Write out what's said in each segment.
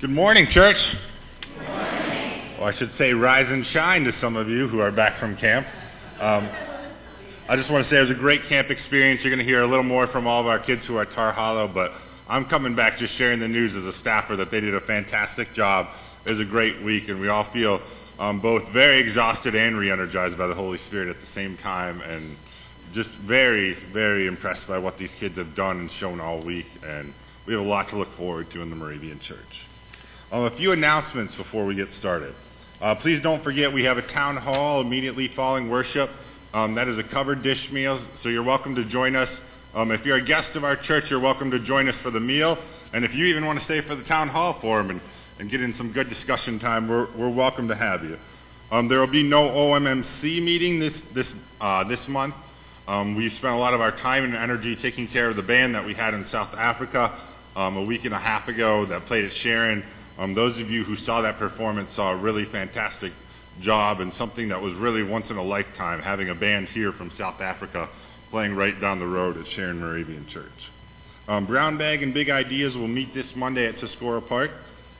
Good morning, church. Good morning. Well, I should say rise and shine to some of you who are back from camp. I just want to say it was a great camp experience. You're going to hear a little more from all of our kids who are at Tar Hollow, but I'm coming back just sharing the news as a staffer that they did a fantastic job. It was a great week, and we all feel both very exhausted and re-energized by the Holy Spirit at the same time, and just very, very impressed by what these kids have done and shown all week, and we have a lot to look forward to in the Moravian Church. A few announcements before we get started. Please don't forget we have a town hall immediately following worship. That is a covered dish meal, so you're welcome to join us. If you're a guest of our church, you're welcome to join us for the meal. And if you even want to stay for the town hall forum and get in some good discussion time, we're welcome to have you. There will be no OMMC meeting this month. We spent a lot of our time and energy taking care of the band that we had in South Africa a week and a half ago that played at Sharon. Those of you who saw that performance saw a really fantastic job and something that was really once in a lifetime, having a band here from South Africa playing right down the road at Sharon Moravian Church. Brown Bag and Big Ideas will meet this Monday at Tuscarora Park.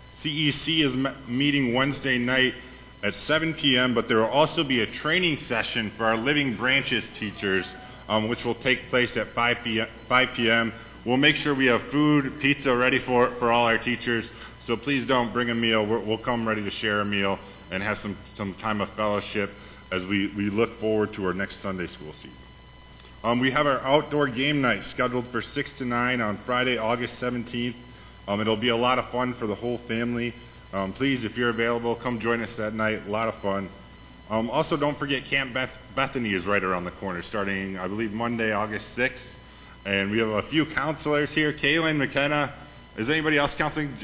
CEC is meeting Wednesday night at 7 p.m., but there will also be a training session for our Living Branches teachers, which will take place at 5 p.m. We'll make sure we have food, pizza ready for all our teachers. So please don't bring a meal. We'll come ready to share a meal and have some time of fellowship as we look forward to our next Sunday school season. We have our outdoor game night scheduled for 6 to 9 on Friday, August 17th. It'll be a lot of fun for the whole family. Please, if you're available, come join us that night. A lot of fun. Also, don't forget Camp Bethany is right around the corner, starting, I believe, Monday, August 6th. And we have a few counselors here. Kaylin, McKenna. Is anybody else counseling?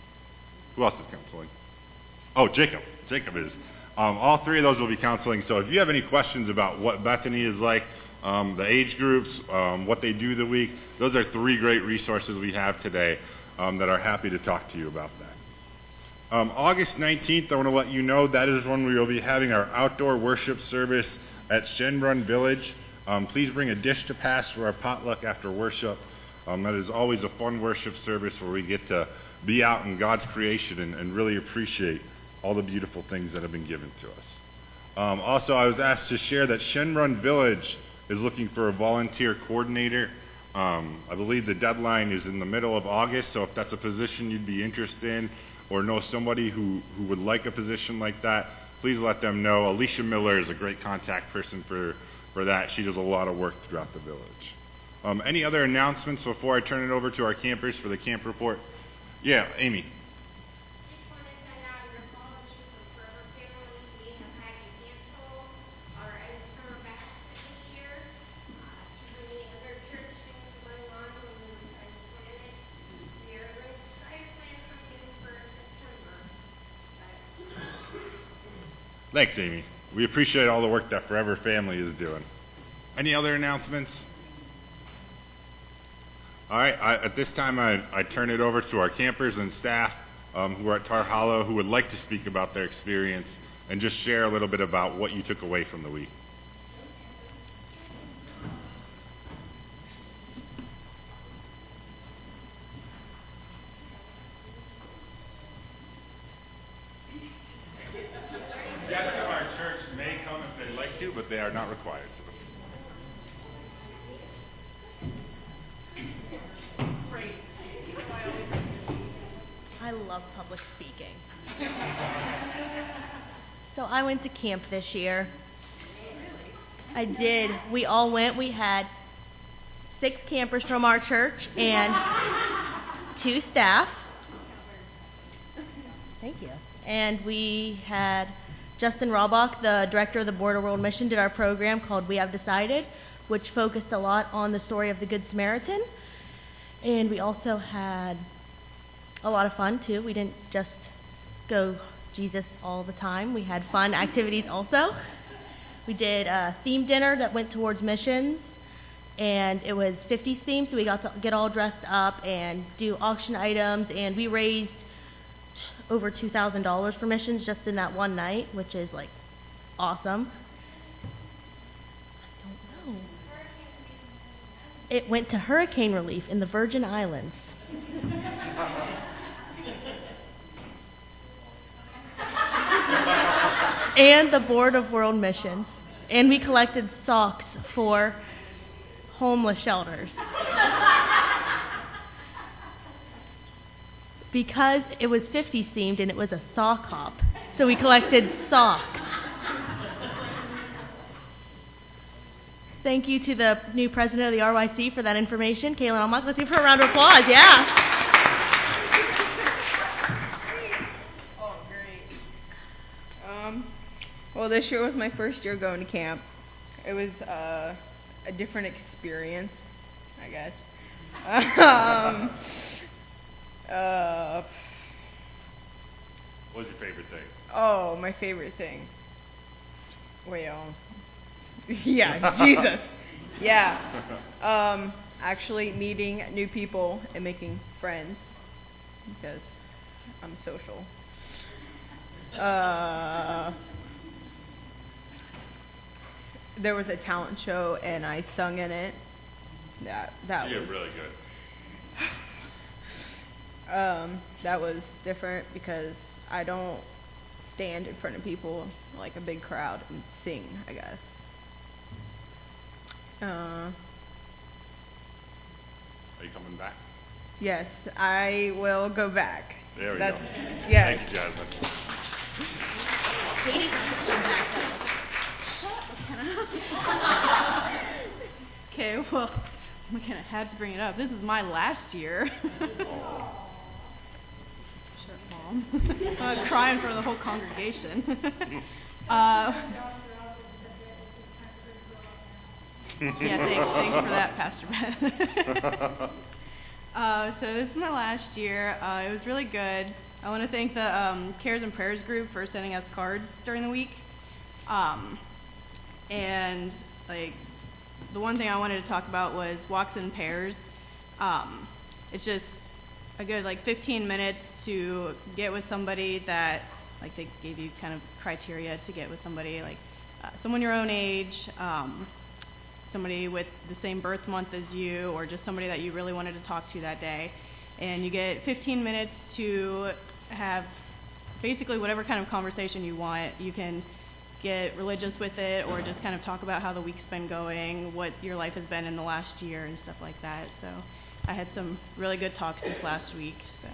Who else is counseling? Oh, Jacob. Jacob is. All three of those will be counseling. So if you have any questions about what Bethany is like, the age groups, what they do the week, those are three great resources we have today that are happy to talk to you about that. August 19th, I want to let you know that is when we will be having our outdoor worship service at Shenrun Village. Please bring a dish to pass for our potluck after worship. That is always a fun worship service where we get to be out in God's creation and really appreciate all the beautiful things that have been given to us. Also, I was asked to share that Shenrun Village is looking for a volunteer coordinator. I believe the deadline is in the middle of August, so if that's a position you'd be interested in or know somebody who would like a position like that, please let them know. Alicia Miller is a great contact person for that. She does a lot of work throughout the village. Any other announcements before I turn it over to our campers for the camp report? Yeah, Amy. Just want to send out an apology for Forever Family. We have had to cancel our summer bash for this year. Too many other church things going on when we were trying to plan it. We are going to try to plan something for September. Thanks, Amy. We appreciate all the work that Forever Family is doing. Any other announcements? All right, at this time, I turn it over to our campers and staff who are at Tar Hollow who would like to speak about their experience and just share a little bit about what you took away from the week. Guests of our church may come if they'd like to, but they are not required to. I love public speaking. So I went to camp this year. I did. We all went. We had 6 campers from our church and 2 staff. Thank you. And we had Justin Raubach, the director of the Board of World Mission, did our program called We Have Decided, which focused a lot on the story of the Good Samaritan. And we also had a lot of fun, too. We didn't just go Jesus all the time. We had fun activities also. We did a theme dinner that went towards missions, and it was 50s themed, so we got to get all dressed up and do auction items, and we raised over $2,000 for missions just in that one night, which is, like, awesome. I don't know. It went to hurricane relief in the Virgin Islands. and the Board of World Missions. And we collected socks for homeless shelters. Because it was 50s themed and it was a sock hop. So we collected socks. Thank you to the new president of the RYC for that information, Kaylin Almach. Let's give her a round of applause. Yeah. Oh, great. Well, this year was my first year going to camp. It was a different experience, I guess. What was your favorite thing? Oh, my favorite thing. Well, yeah, Jesus. Yeah. Actually meeting new people and making friends because I'm social. There was a talent show and I sung in it. That You're was really good. That was different because I don't stand in front of people like a big crowd and sing, I guess. Are you coming back? Yes, I will go back. There we That's, go. Yes. Thank you, Jasmine. Okay, well, I kind of had to bring it up. This is my last year. Shut Mom. I was crying for the whole congregation. Yeah, thanks for that, Pastor Ben. So this is my last year. It was really good. I want to thank the Cares and Prayers group for sending us cards during the week. And like the one thing I wanted to talk about was walks in pairs. It's just a good like 15 minutes to get with somebody that like they gave you kind of criteria to get with somebody like someone your own age, somebody with the same birth month as you, or just somebody that you really wanted to talk to that day. And you get 15 minutes to have basically whatever kind of conversation you want. You can get religious with it or just kind of talk about how the week's been going, what your life has been in the last year and stuff like that. So I had some really good talks this last week. So.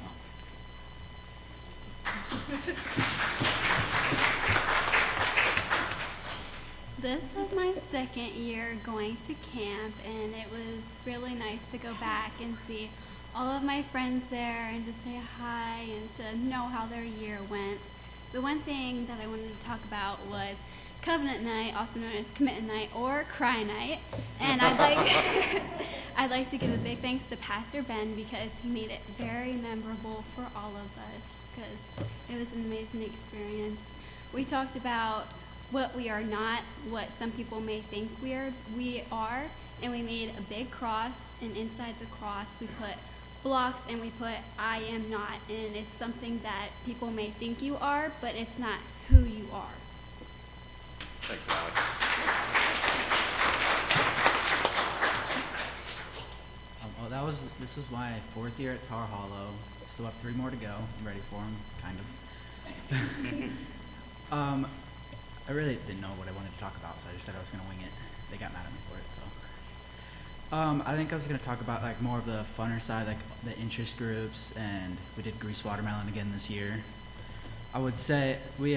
This was my second year going to camp, and it was really nice to go back and see all of my friends there and to say hi and to know how their year went. The one thing that I wanted to talk about was Covenant Night, also known as Commitment Night or Cry Night. And I'd like to give a big thanks to Pastor Ben because he made it very memorable for all of us because it was an amazing experience. We talked about what we are not, what some people may think we are, and we made a big cross, and inside the cross we put blocks and we put I am not, and it's something that people may think you are, but it's not who you are. Thanks, Alex. Well, this was my 4th year at Tar Hollow. Still have 3 more to go. I'm ready for them, kind of. I really didn't know what I wanted to talk about, so I just said I was going to wing it. They got mad at me for it, so. I think I was going to talk about like more of the funner side, like the interest groups, and we did Grease Watermelon again this year. I would say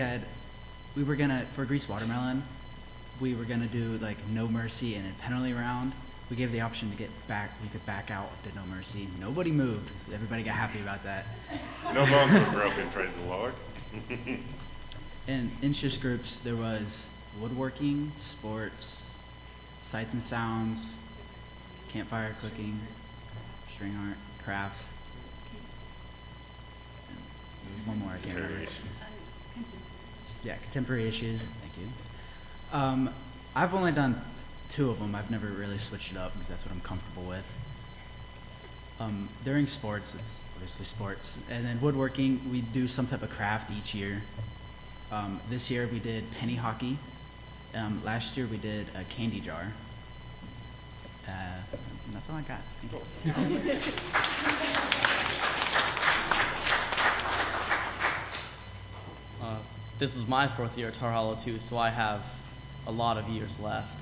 for Grease Watermelon, we were gonna do like No Mercy and a penalty round. We gave the option to get back, we could back out to No Mercy. Nobody moved. Everybody got happy about that. No bones were broken, praise the Lord. In interest groups, there was woodworking, sports, sights and sounds, campfire cooking, string art, crafts. And there was one more I can't remember. Yeah, contemporary issues. Thank you. I've only done 2 of them. I've never really switched it up because that's what I'm comfortable with. During sports, it's obviously sports. And then woodworking, we do some type of craft each year. This year we did penny hockey. Last year we did a candy jar. That's all I got. Thank you. this was my 4th year at Tar Hollow too, so I have a lot of years left.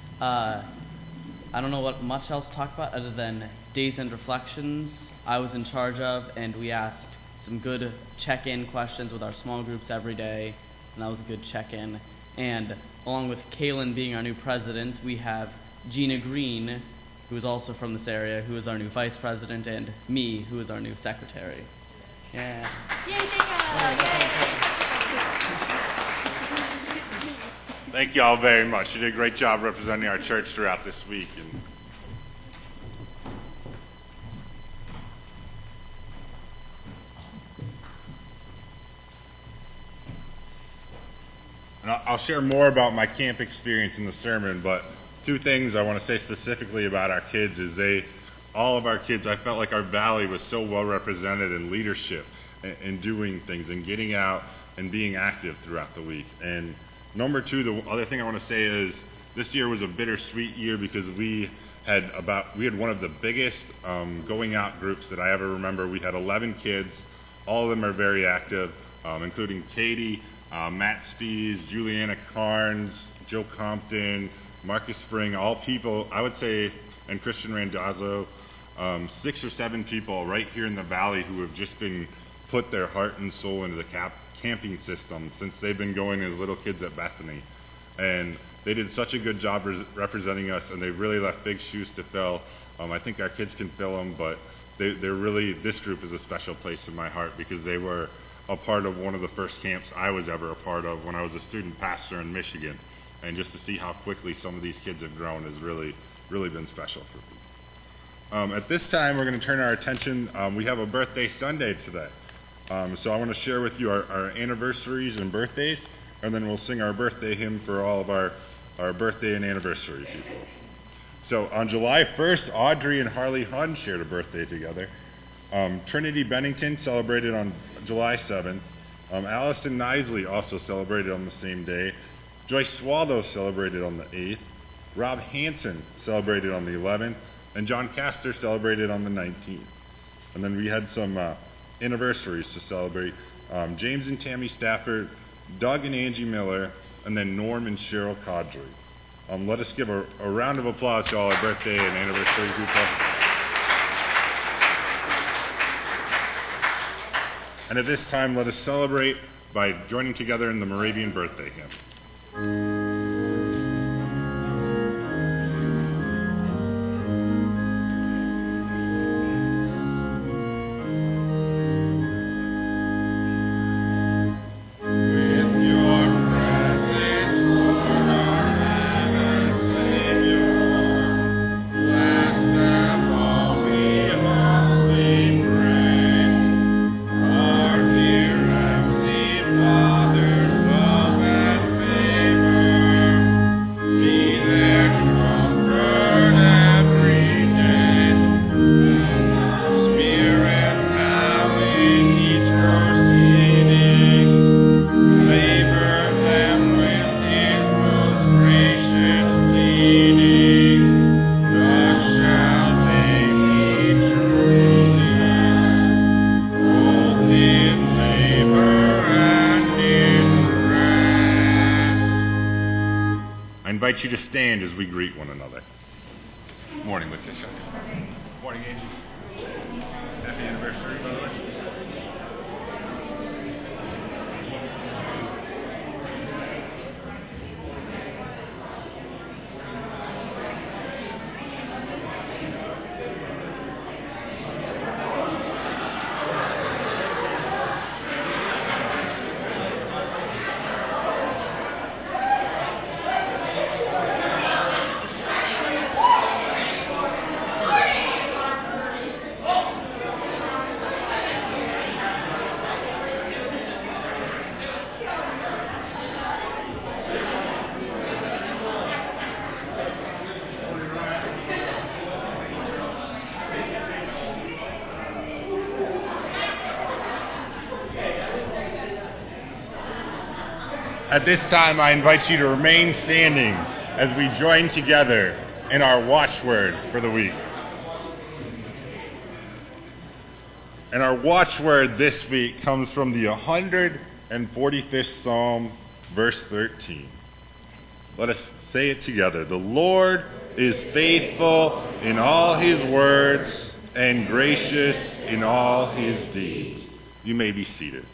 I don't know what much else to talk about other than Days and Reflections I was in charge of, and we asked some good check-in questions with our small groups every day, and that was a good check-in. And along with Kaylin being our new president, we have Gina Green, who is also from this area, who is our new vice president, and me, who is our new secretary. Yeah. Yay, Jacob! Thank you all very much. You did a great job representing our church throughout this week. And I'll share more about my camp experience in the sermon, but 2 things I want to say specifically about our kids is all of our kids, I felt like our valley was so well represented in leadership and doing things and getting out and being active throughout the week. And number 2, the other thing I want to say is this year was a bittersweet year because we had one of the biggest going out groups that I ever remember. We had 11 kids. All of them are very active, including Katie, Matt Stees, Juliana Carnes, Joe Compton, Marcus Spring, all people, I would say, and Christian Randazzo, 6 or 7 people right here in the valley who have just been put their heart and soul into the camping system since they've been going as little kids at Bethany. And they did such a good job representing us, and they really left big shoes to fill. I think our kids can fill them, but they're really, this group is a special place in my heart because they were a part of one of the first camps I was ever a part of when I was a student pastor in Michigan. And just to see how quickly some of these kids have grown has really, really been special for me. At this time, we're going to turn our attention, we have a birthday Sunday today. So I want to share with you our anniversaries and birthdays, and then we'll sing our birthday hymn for all of our birthday and anniversary people. So on July 1st, Audrey and Harley Hunn shared a birthday together. Trinity Bennington celebrated on July 7th. Allison Nisley also celebrated on the same day. Joyce Swallow celebrated on the 8th. Rob Hansen celebrated on the 11th. And John Castor celebrated on the 19th. And then we had some anniversaries to celebrate. James and Tammy Stafford, Doug and Angie Miller, and then Norm and Cheryl Caudry. Let us give a round of applause to all our birthday and anniversary people. And at this time, let us celebrate by joining together in the Moravian birthday hymn. You to stand as we greet one another. Morning, Letitia. Morning, Angie. Happy anniversary, by the way. At this time, I invite you to remain standing as we join together in our watchword for the week. And our watchword this week comes from the 150th and 45th Psalm, verse 13. Let us say it together. The Lord is faithful in all his words and gracious in all his deeds. You may be seated.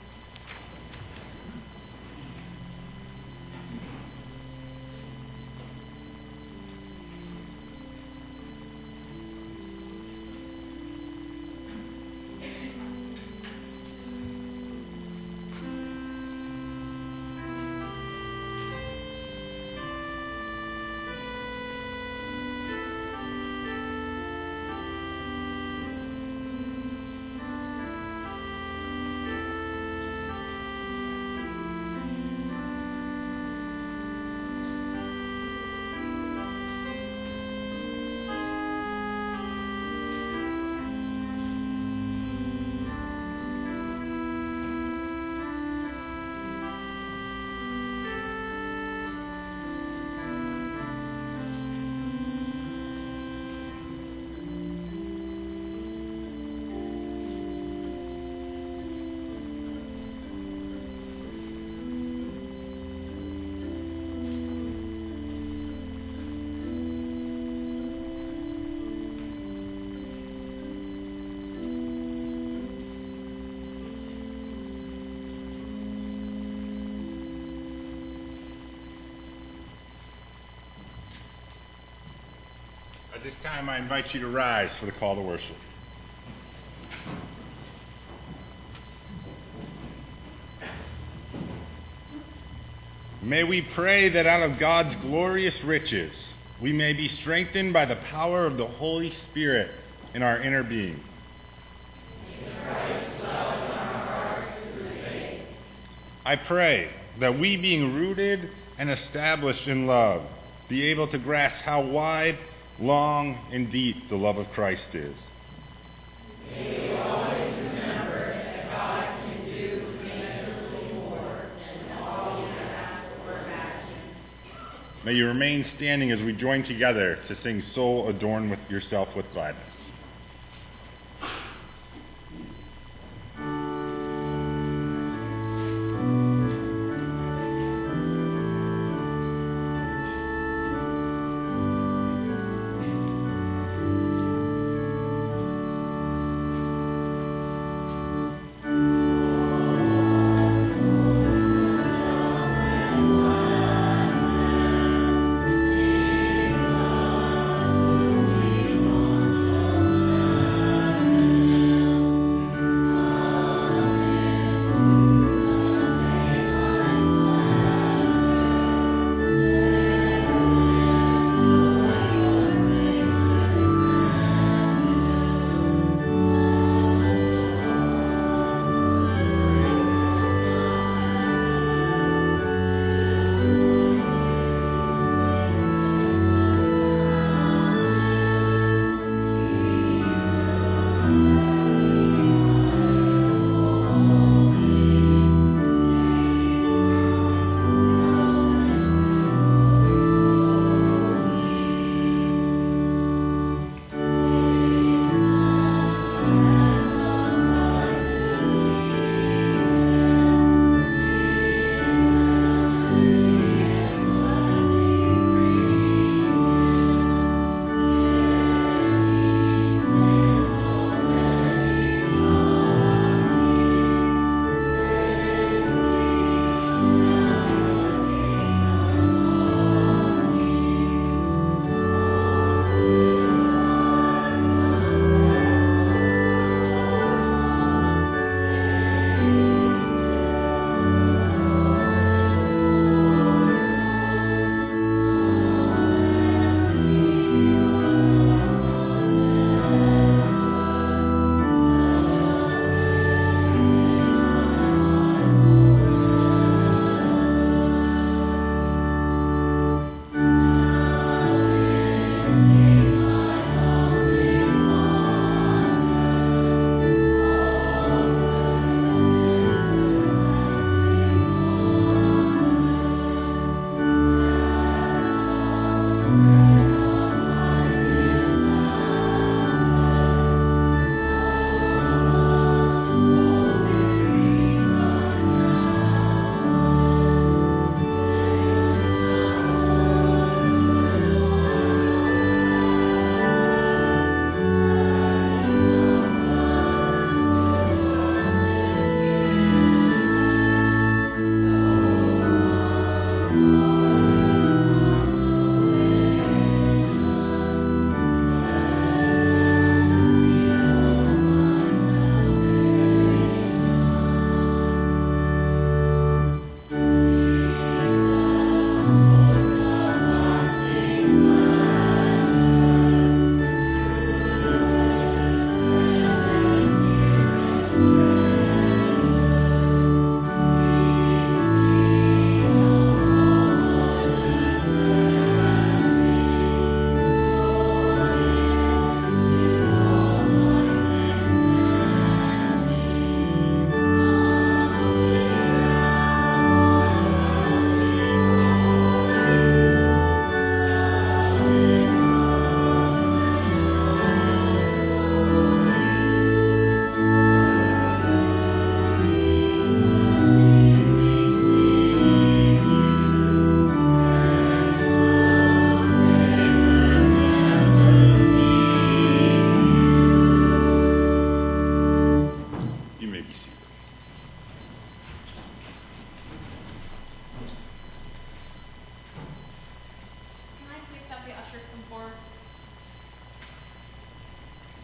At this time, I invite you to rise for the call to worship. May we pray that out of God's glorious riches, we may be strengthened by the power of the Holy Spirit in our inner being. I pray that we, being rooted and established in love, be able to grasp how wide, long, and deep the love of Christ is. May we always remember that God can do immeasurably more than all we can ask or imagine. May you remain standing as we join together to sing Soul Adorn with Yourself with Gladness.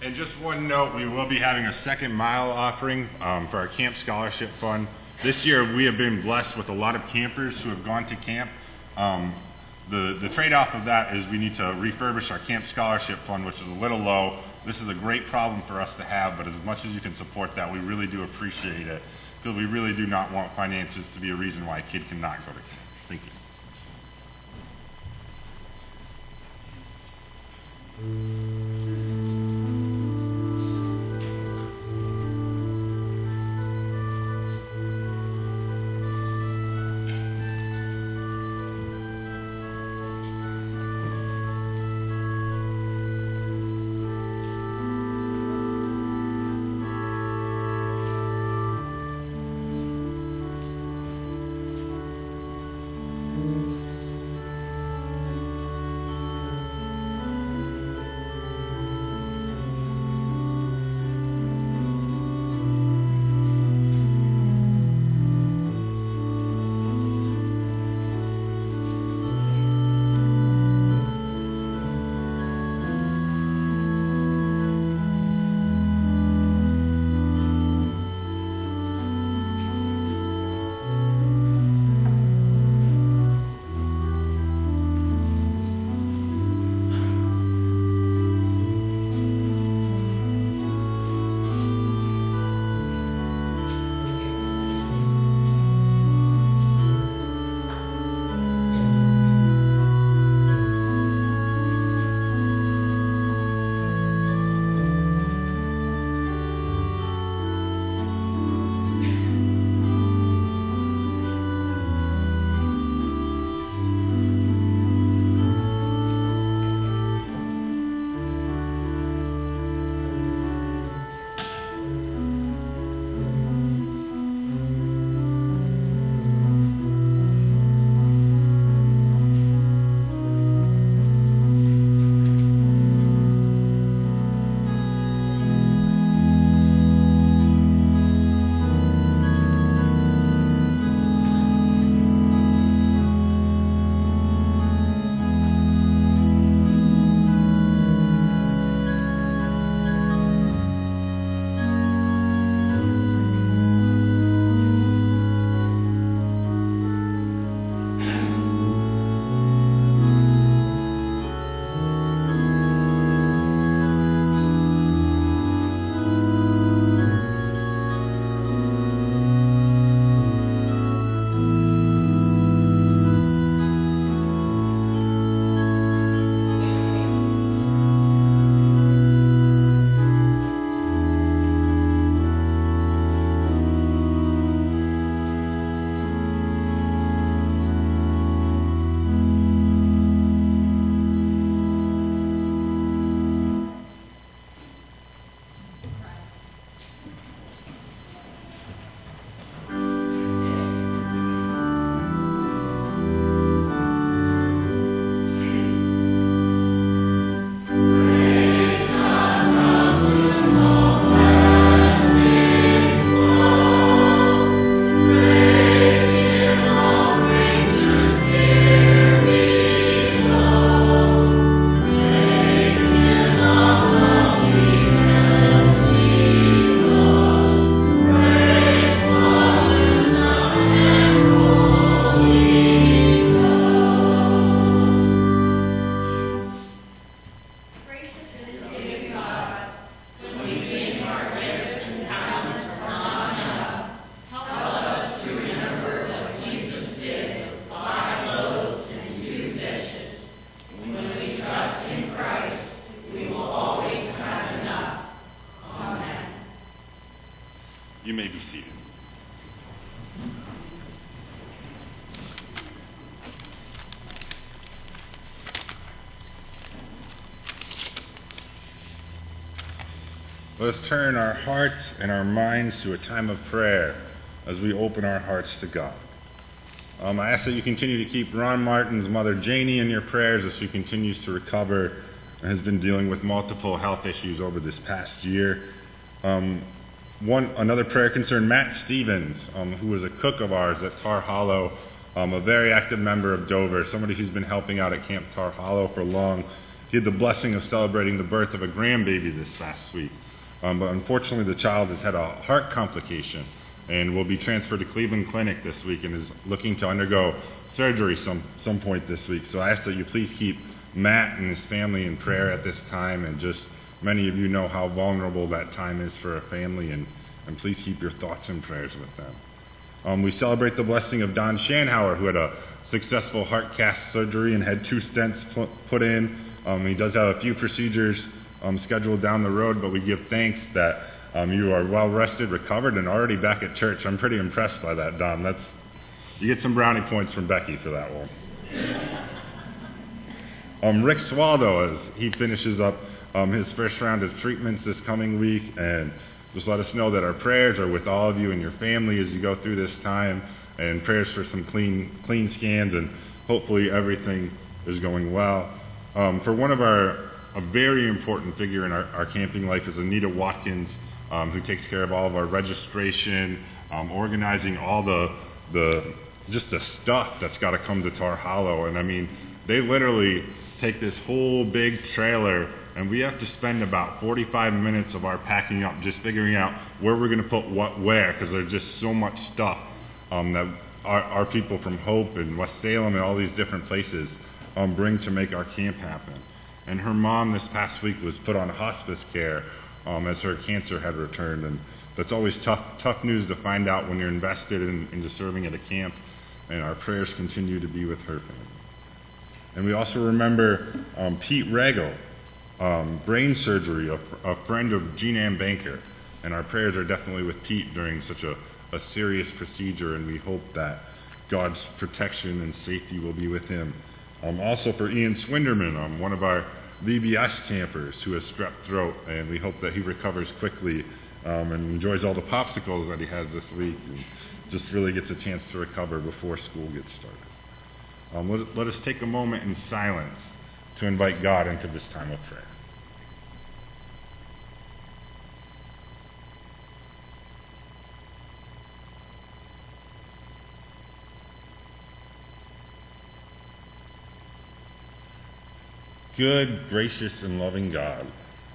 And just one note, we will be having a second mile offering for our Camp Scholarship Fund. This year we have been blessed with a lot of campers who have gone to camp. The trade-off of that is we need to refurbish our Camp Scholarship Fund, which is a little low. This is a great problem for us to have, but as much as you can support that, we really do appreciate it, because we really do not want finances to be a reason why a kid cannot go to camp. Thank you. You may be seated. Let us turn our hearts and our minds to a time of prayer as we open our hearts to God. I ask that you continue to keep Ron Martin's mother Janie in your prayers as she continues to recover and has been dealing with multiple health issues over this past year. Another prayer concern, Matt Stevens, who was a cook of ours at Tar Hollow, a very active member of Dover, somebody who's been helping out at Camp Tar Hollow for long. he had the blessing of celebrating the birth of a grandbaby this past week. But unfortunately, the child has had a heart complication and will be transferred to Cleveland Clinic this week and is looking to undergo surgery some point this week. So I ask that you please keep Matt and his family in prayer at this time, and just many of you know how vulnerable that time is for a family, and please keep your thoughts and prayers with them. We celebrate the blessing of Don Schanhauer, who had a successful heart cath surgery and had 2 stents put in. He does have a few procedures scheduled down the road, but we give thanks that you are well rested, recovered, and already back at church. I'm pretty impressed by that, Don. You get some brownie points from Becky for that one. Rick Swaldo, as he finishes up his first round of treatments this coming week, and just let us know that our prayers are with all of you and your family as you go through this time, and prayers for some clean scans, and hopefully everything is going well. For one of a very important figure in our camping life is Anita Watkins, who takes care of all of our registration, organizing all the stuff that's got to come to Tar Hollow. And I mean, they literally take this whole big trailer, and we have to spend about 45 minutes of our packing up just figuring out where we're going to put what where, because there's just so much stuff that our people from Hope and West Salem and all these different places bring to make our camp happen. And her mom this past week was put on hospice care as her cancer had returned, and that's always tough news to find out when you're invested into serving at a camp, and our prayers continue to be with her family. And we also remember Pete Regal, brain surgery, a friend of Jean Ann Banker, and our prayers are definitely with Pete during such a serious procedure, and we hope that God's protection and safety will be with him. Also for Ian Swinderman, one of our VBS campers who has strep throat, and we hope that he recovers quickly and enjoys all the popsicles that he has this week, and just really gets a chance to recover before school gets started. Let us take a moment in silence to invite God into this time of prayer. Good, gracious, and loving God,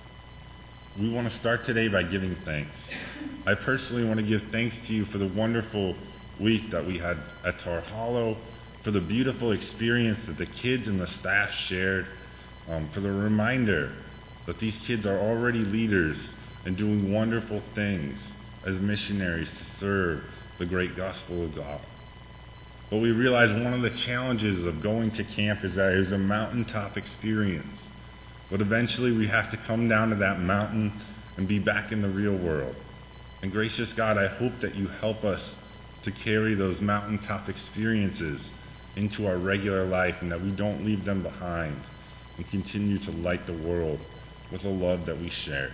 we want to start today by giving thanks. I personally want to give thanks to you for the wonderful week that we had at Tar Hollow, for the beautiful experience that the kids and the staff shared, for the reminder that these kids are already leaders and doing wonderful things as missionaries to serve the great gospel of God. But we realize one of the challenges of going to camp is that it is a mountaintop experience. But eventually we have to come down to that mountain and be back in the real world. And gracious God, I hope that you help us to carry those mountaintop experiences into our regular life, and that we don't leave them behind, and continue to light the world with the love that we share.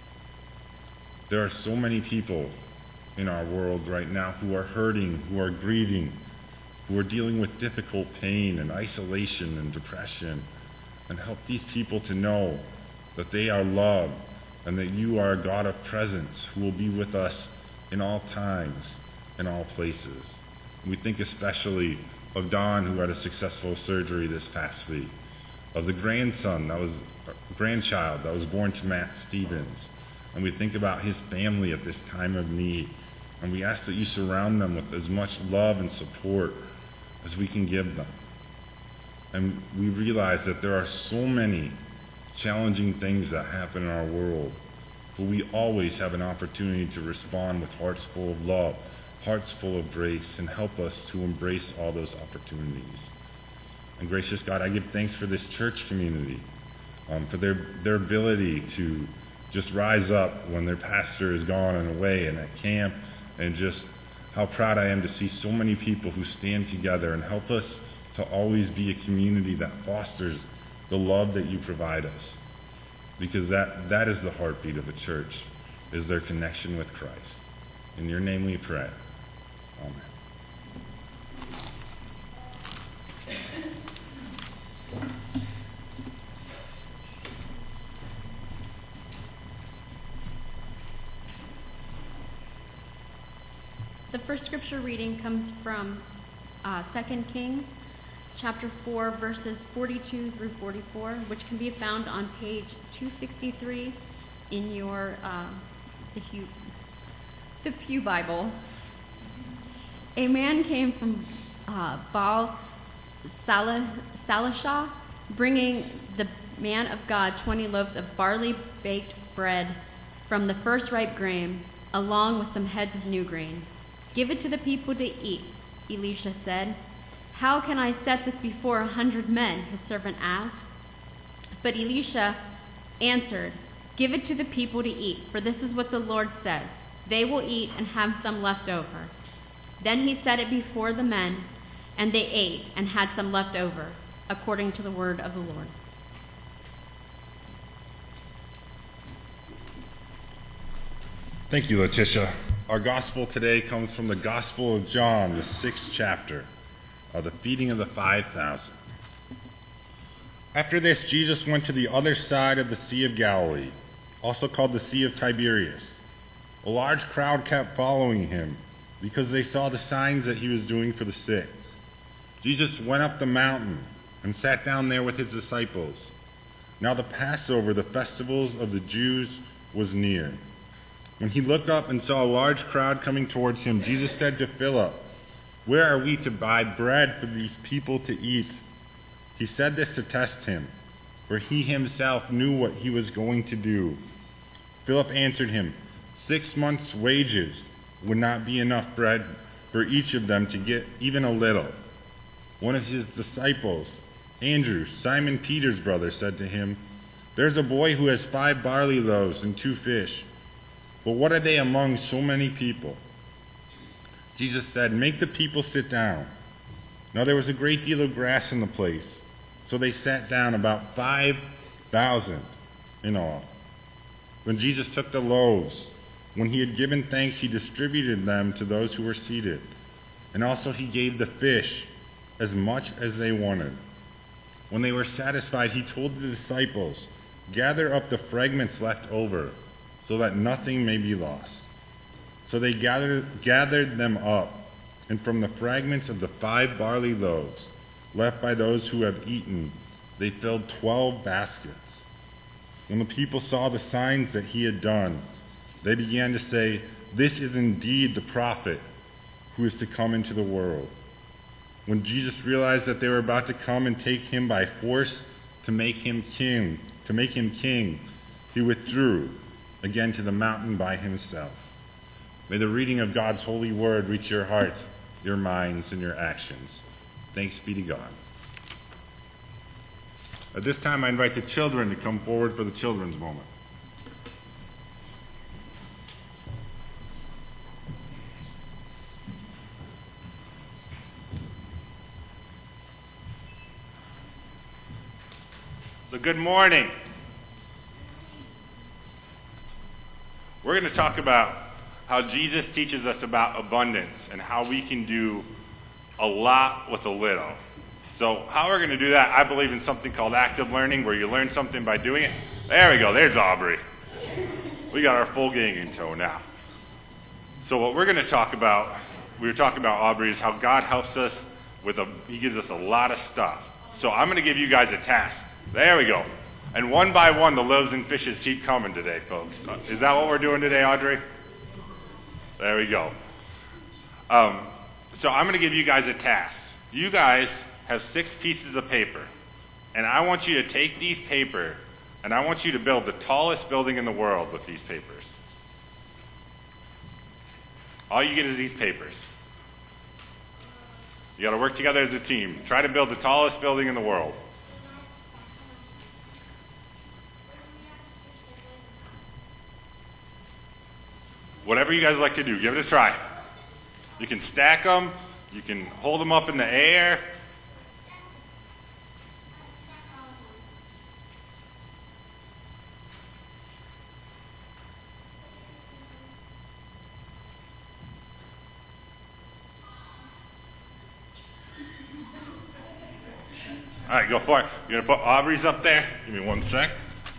There are so many people in our world right now who are hurting, who are grieving, who are dealing with difficult pain and isolation and depression, and help these people to know that they are loved and that you are a God of presence who will be with us in all times, in all places. We think especially of Don, who had a successful surgery this past week, of the grandchild that was born to Matt Stevens, and we think about his family at this time of need, and we ask that you surround them with as much love and support as we can give them. And we realize that there are so many challenging things that happen in our world, but we always have an opportunity to respond with hearts full of love, hearts full of grace, and help us to embrace all those opportunities. And gracious God, I give thanks for this church community, for their ability to just rise up when their pastor is gone and away and at camp, and just how proud I am to see so many people who stand together and help us to always be a community that fosters the love that you provide us. Because that is the heartbeat of a church, is their connection with Christ. In your name we pray. Amen. The first scripture reading comes from 2 Kings chapter 4, verses 42 through 44, which can be found on page 263 in your, the Pew Bible. A man came from Baal Salishah, bringing the man of God 20 loaves of barley baked bread from the first ripe grain, along with some heads of new grain. "Give it to the people to eat," Elisha said. "How can I set this before 100 men?" his servant asked. But Elisha answered, "Give it to the people to eat, for this is what the Lord says. They will eat and have some left over." Then he set it before the men, and they ate and had some left over, according to the word of the Lord. Thank you, Letitia. Our gospel today comes from the Gospel of John, the 6th chapter, of the feeding of the 5,000. After this, Jesus went to the other side of the Sea of Galilee, also called the Sea of Tiberias. A large crowd kept following him because they saw the signs that he was doing for the sick. Jesus went up the mountain and sat down there with his disciples. Now the Passover, the festivals of the Jews, was near. When he looked up and saw a large crowd coming towards him, Jesus said to Philip, "Where are we to buy bread for these people to eat?" He said this to test him, for he himself knew what he was going to do. Philip answered him, 6 months' wages would not be enough bread for each of them to get even a little. One of his disciples, Andrew, Simon Peter's brother, said to him, "There's a boy who has 5 barley loaves and 2 fish. But what are they among so many people?" Jesus said, "Make the people sit down." Now there was a great deal of grass in the place, so they sat down, about 5,000 in all. When Jesus took the loaves, when he had given thanks, he distributed them to those who were seated. And also he gave the fish as much as they wanted. When they were satisfied, he told the disciples, "Gather up the fragments left over, so that nothing may be lost." So they gathered them up, and from the fragments of the 5 barley loaves left by those who had eaten, they filled 12 baskets. When the people saw the signs that he had done, they began to say, "This is indeed the prophet who is to come into the world." When Jesus realized that they were about to come and take him by force to make him king, he withdrew again to the mountain by himself. May the reading of God's holy word reach your hearts, your minds, and your actions. Thanks be to God. At this time, I invite the children to come forward for the children's moment. So good morning. We're going to talk about how Jesus teaches us about abundance and how we can do a lot with a little. So how we're going to do that, I believe in something called active learning, where you learn something by doing it. There we go. There's Aubrey. We got our full gang in tow now. So what we're going to talk about, we were talking about, Aubrey, is how God helps us he gives us a lot of stuff. So I'm going to give you guys a task. There we go. And one by one, the loaves and fishes keep coming today, folks. Is that what we're doing today, Audrey? There we go. So I'm going to give you guys a task. You guys have 6 pieces of paper. And I want you to take these paper, and I want you to build the tallest building in the world with these papers. All you get is these papers. You got to work together as a team. Try to build the tallest building in the world. Whatever you guys like to do, give it a try. You can stack them. You can hold them up in the air. All right, go for it. You're going to put Aubrey's up there? Give me one sec.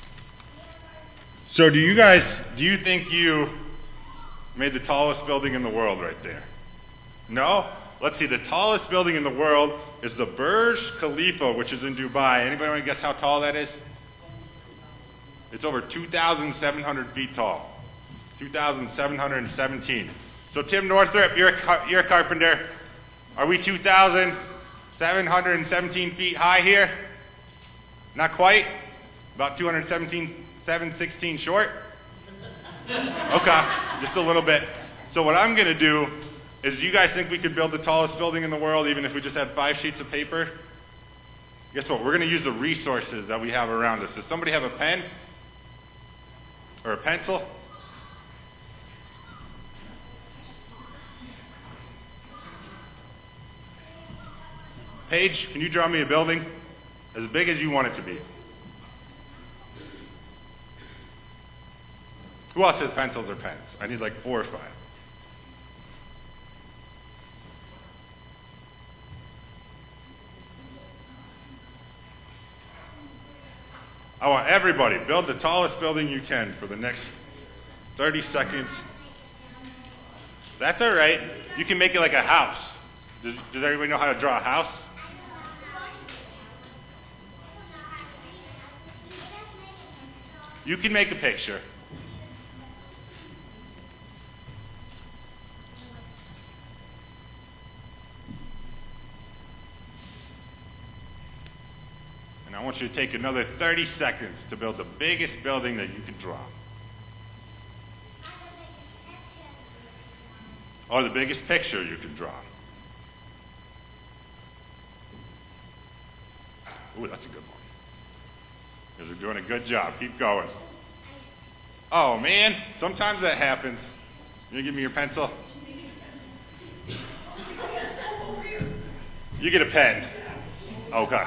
So do you think you made the tallest building in the world right there? No? let's see, the tallest building in the world is the Burj Khalifa, which is in Dubai. Anybody want to guess how tall that is? It's over 2,700 feet tall. 2,717. So Tim Northrup, you're a carpenter. Are we 2,717 feet high here? Not quite? About 716 short? Okay, just a little bit. So what I'm going to do is, do you guys think we could build the tallest building in the world even if we just had 5 sheets of paper? Guess what? We're going to use the resources that we have around us. Does somebody have a pen? Or a pencil? Paige, can you draw me a building as big as you want it to be? Who else has pencils or pens? I need like 4 or 5. I want everybody, build the tallest building you can for the next 30 seconds. That's all right. You can make it like a house. Does everybody know how to draw a house? You can make a picture. And I want you to take another 30 seconds to build the biggest building that you can draw. Or the biggest picture you can draw. Ooh, that's a good one. You guys are doing a good job. Keep going. Oh, man. Sometimes that happens. You give me your pencil? You get a pen. Okay.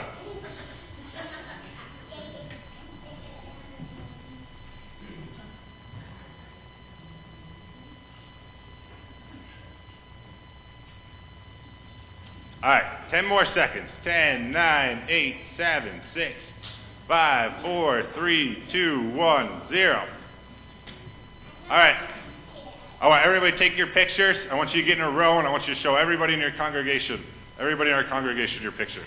All right, 10 more seconds. 10, 9, 8, 7, 6, 5, 4, 3, 2, 1, 0. All right. I want everybody to take your pictures. I want you to get in a row, and I want you to show everybody in your congregation, your pictures.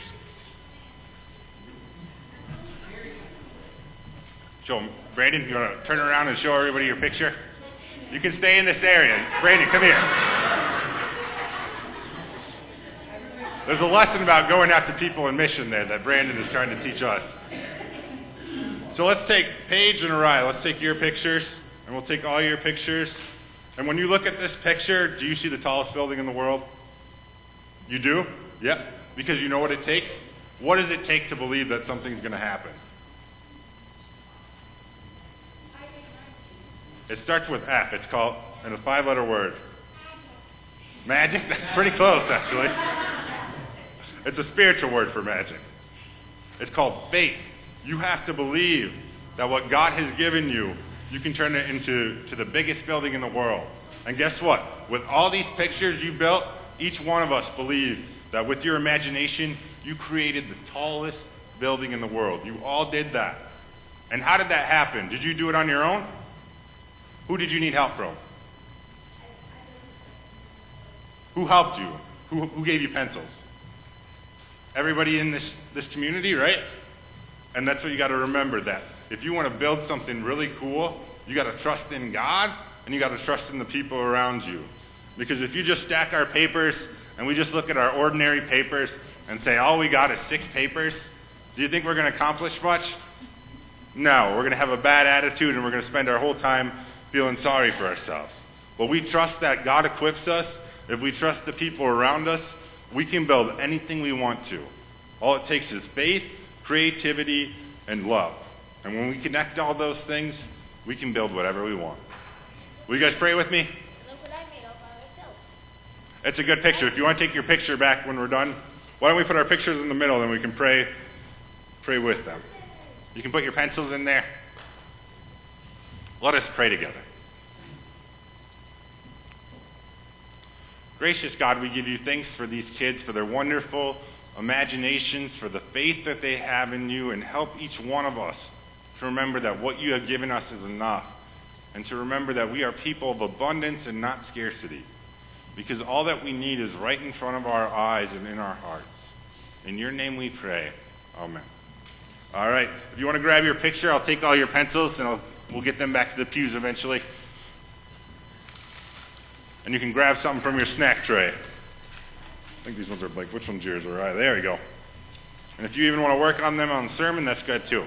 Show them. Brandon, you want to turn around and show everybody your picture? You can stay in this area. Brandon, come here. There's a lesson about going after people in mission there that Brandon is trying to teach us. So let's take Paige and Araya. Let's take your pictures, and we'll take all your pictures. And when you look at this picture, do you see the tallest building in the world? You do? Yep. Because you know what it takes? What does it take to believe that something's going to happen? It starts with F. It's called, and a 5-letter word. Magic? That's pretty close, actually. It's a spiritual word for magic. It's called faith. You have to believe that what God has given you, you can turn it into the biggest building in the world. And guess what? With all these pictures you built, each one of us believe that with your imagination, you created the tallest building in the world. You all did that. And how did that happen? Did you do it on your own? Who did you need help from? Who helped you? Who gave you pencils? Everybody in this community, right? And that's what you got to remember, that if you want to build something really cool, you got to trust in God, and you got to trust in the people around you. Because if you just stack our papers and we just look at our ordinary papers and say all we got is 6 papers, do you think we're going to accomplish much? No, we're going to have a bad attitude, and we're going to spend our whole time feeling sorry for ourselves. But we trust that God equips us. If we trust the people around us, we can build anything we want to. All it takes is faith, creativity, and love. And when we connect all those things, we can build whatever we want. Will you guys pray with me? Look what I made all by myself. It's a good picture. If you want to take your picture back when we're done, why don't we put our pictures in the middle and we can pray with them. You can put your pencils in there. Let us pray together. Gracious God, we give you thanks for these kids, for their wonderful imaginations, for the faith that they have in you, and help each one of us to remember that what you have given us is enough, and to remember that we are people of abundance and not scarcity. because all that we need is right in front of our eyes and in our hearts. In your name we pray. Amen. All right. If you want to grab your picture, I'll take all your pencils and we'll get them back to the pews eventually. And you can grab something from your snack tray. I think these ones are blank. Which one's yours? All right, there you go. And if you even want to work on them on the sermon, that's good too.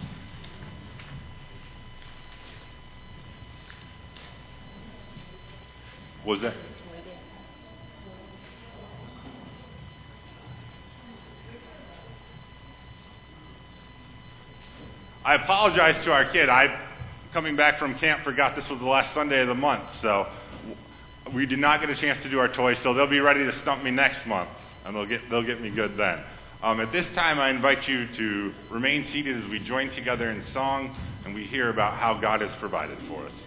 What was that? I apologize to our kid. Coming back from camp, forgot this was the last Sunday of the month, so we did not get a chance to do our toys, so they'll be ready to stump me next month, and they'll get me good then. At this time, I invite you to remain seated as we join together in song, and we hear about how God has provided for us.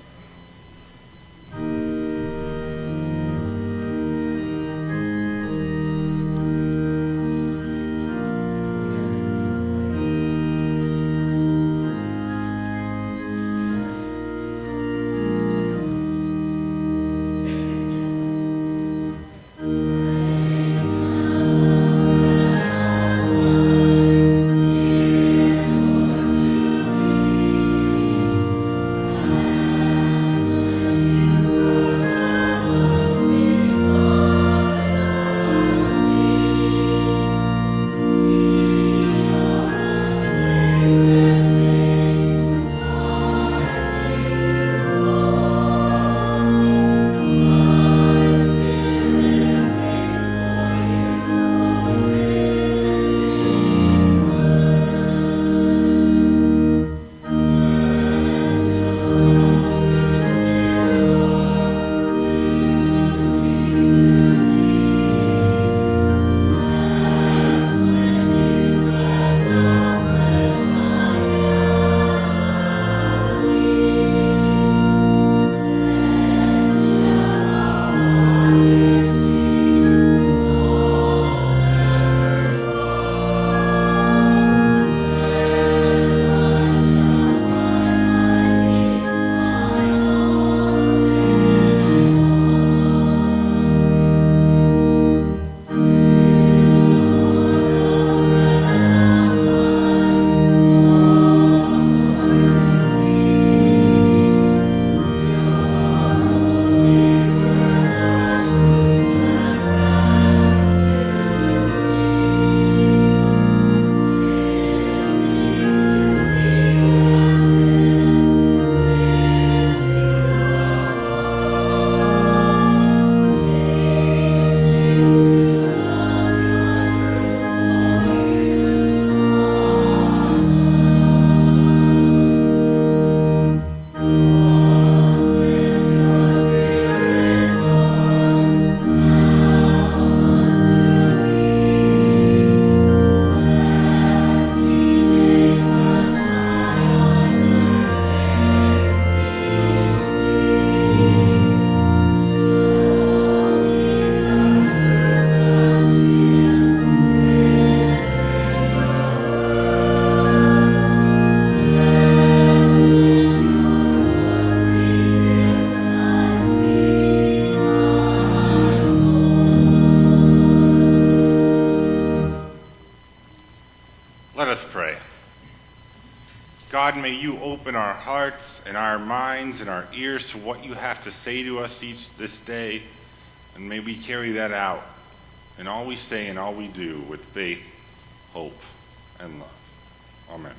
God, may you open our hearts and our minds and our ears to what you have to say to us this day, and may we carry that out in all we say and all we do with faith, hope, and love. Amen.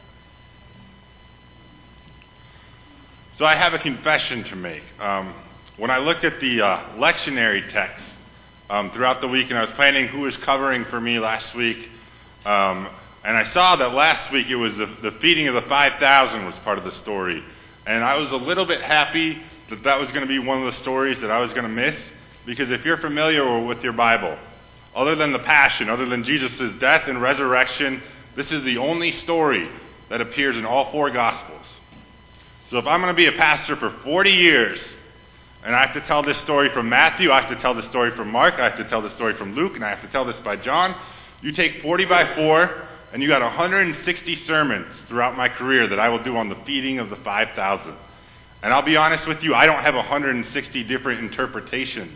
So I have a confession to make. When I looked at the lectionary text throughout the week, and I was planning who was covering for me last week, and I saw that last week it was the feeding of the 5,000 was part of the story. And I was a little bit happy that that was going to be one of the stories that I was going to miss, because if you're familiar with your Bible, other than the Passion, other than Jesus' death and resurrection, this is the only story that appears in all four Gospels. So if I'm going to be a pastor for 40 years, and I have to tell this story from Matthew, I have to tell the story from Mark, I have to tell the story from Luke, and I have to tell this by John, you take 40 by 4, and you got 160 sermons throughout my career that I will do on the feeding of the 5,000. And I'll be honest with you, I don't have 160 different interpretations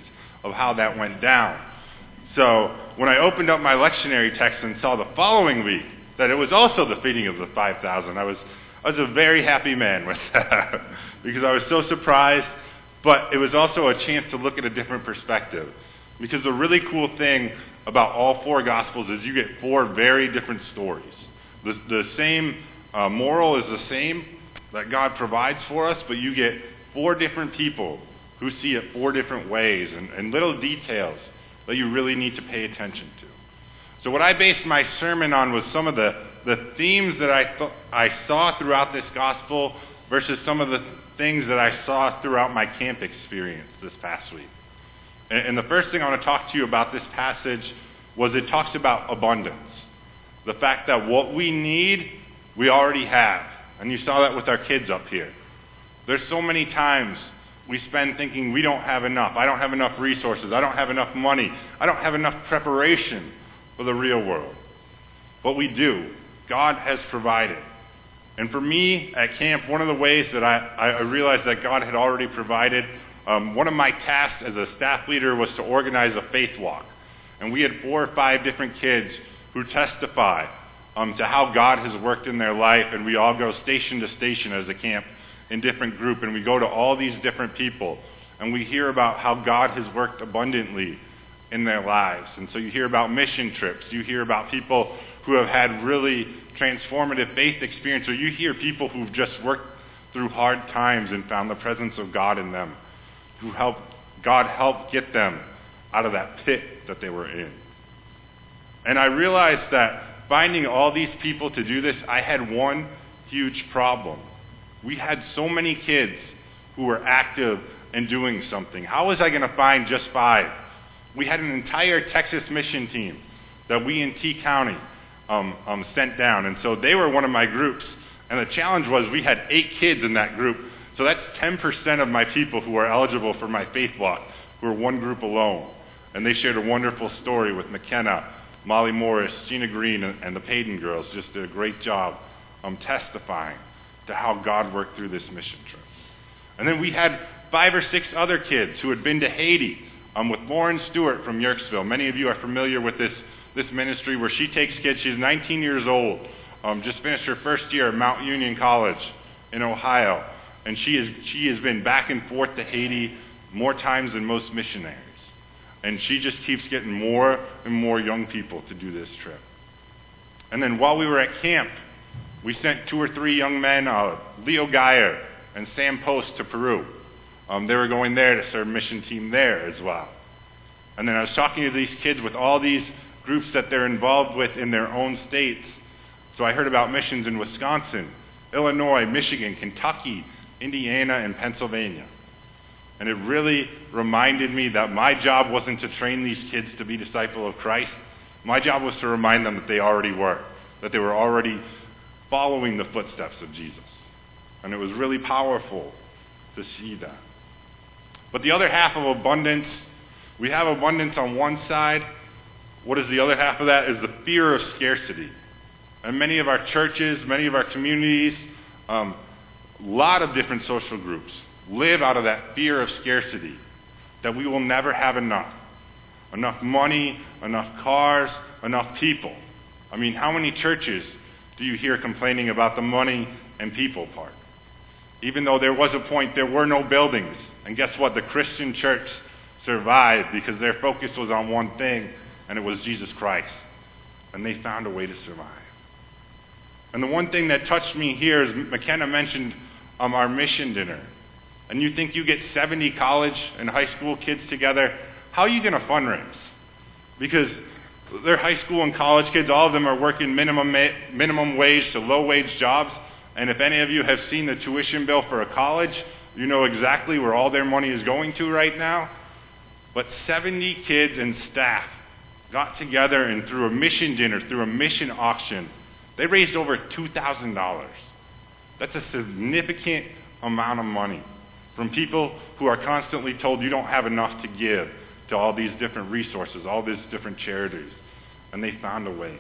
of how that went down. So when I opened up my lectionary text and saw the following week that it was also the feeding of the 5,000, I was a very happy man with that because I was so surprised, but it was also a chance to look at a different perspective. Because the really cool thing about all four Gospels is you get four very different stories. The same moral is the same that God provides for us, but you get four different people who see it four different ways and little details that you really need to pay attention to. So what I based my sermon on was some of the themes that I saw throughout this gospel versus some of the things that I saw throughout my camp experience this past week. And the first thing I want to talk to you about this passage was it talks about abundance. The fact that what we need, we already have. And you saw that with our kids up here. There's so many times we spend thinking we don't have enough. I don't have enough resources. I don't have enough money. I don't have enough preparation for the real world. But we do. God has provided. And for me at camp, one of the ways that I realized that God had already provided, one of my tasks as a staff leader was to organize a faith walk. And we had 4 or 5 different kids who testify to how God has worked in their life. And we all go station to station as a camp in different group. And we go to all these different people. And we hear about how God has worked abundantly in their lives. And so you hear about mission trips. You hear about people who have had really transformative faith experience. Or you hear people who've just worked through hard times and found the presence of God in them. God helped get them out of that pit that they were in. And I realized that finding all these people to do this, I had one huge problem. We had so many kids who were active and doing something. How was I going to find just 5? We had an entire Texas mission team that we in T County sent down. And so they were one of my groups. And the challenge was we had 8 kids in that group. So that's 10% of my people who are eligible for my faith walk, who are one group alone. And they shared a wonderful story with McKenna, Molly Morris, Gina Green, and the Payton girls. Just did a great job testifying to how God worked through this mission trip. And then we had 5 or 6 other kids who had been to Haiti with Lauren Stewart from Yerkesville. Many of you are familiar with this ministry where she takes kids. She's 19 years old, just finished her first year at Mount Union College in Ohio. And she has been back and forth to Haiti more times than most missionaries. And she just keeps getting more and more young people to do this trip. And then while we were at camp, we sent 2 or 3 young men, Leo Geyer and Sam Post, to Peru. They were going there to serve mission team there as well. And then I was talking to these kids with all these groups that they're involved with in their own states. So I heard about missions in Wisconsin, Illinois, Michigan, Kentucky, Indiana, and Pennsylvania. And it really reminded me that my job wasn't to train these kids to be disciples of Christ. My job was to remind them that they already were, that they were already following the footsteps of Jesus. And it was really powerful to see that. But the other half of abundance, we have abundance on one side. What is the other half of that? Is the fear of scarcity. And many of our churches, many of our communities, a lot of different social groups live out of that fear of scarcity, that we will never have enough. Enough money, enough cars, enough people. I mean, how many churches do you hear complaining about the money and people part? Even though there was a point, there were no buildings. And guess what? The Christian church survived because their focus was on one thing, and it was Jesus Christ. And they found a way to survive. And the one thing that touched me here is McKenna mentioned our mission dinner. And you think you get 70 college and high school kids together, how are you going to fundraise? Because they're high school and college kids, all of them are working minimum wage to low wage jobs. And if any of you have seen the tuition bill for a college, you know exactly where all their money is going to right now. But 70 kids and staff got together and through a mission dinner, through a mission auction, they raised over $2,000. That's a significant amount of money from people who are constantly told you don't have enough to give to all these different resources, all these different charities. And they found a way.